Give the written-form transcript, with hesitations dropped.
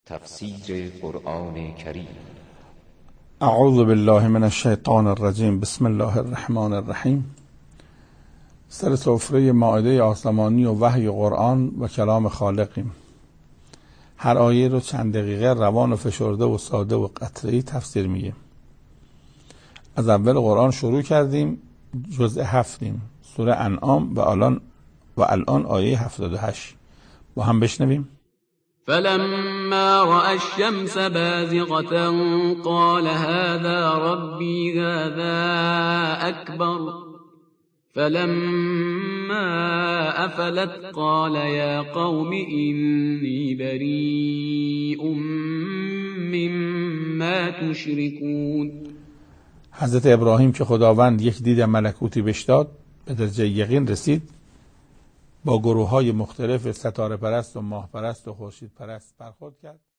تفسیر قرآن کریم. اعوذ بالله من الشیطان الرجیم. بسم الله الرحمن الرحیم. سر سفره مائده آسمانی و وحی قرآن و کلام خالقیم. هر آیه رو چند دقیقه روان و فشرده و ساده و قطعی تفسیر میگیم. از اول قرآن شروع کردیم، جزء 7 سوره انعام و الان آیه 78 با هم بشنویم. فلما رأى الشمس بازغة قال هذا ربي هذا أكبر فلما أفلت قال يا قوم إني بريء مما تشركون. حضرت ابراهیم که خداوند یک دید ملکوتی بهش داد، به درجه یقین رسید، با گروه‌های مختلف ستاره پرست و ماه پرست و خورشید پرست برخورد کرد.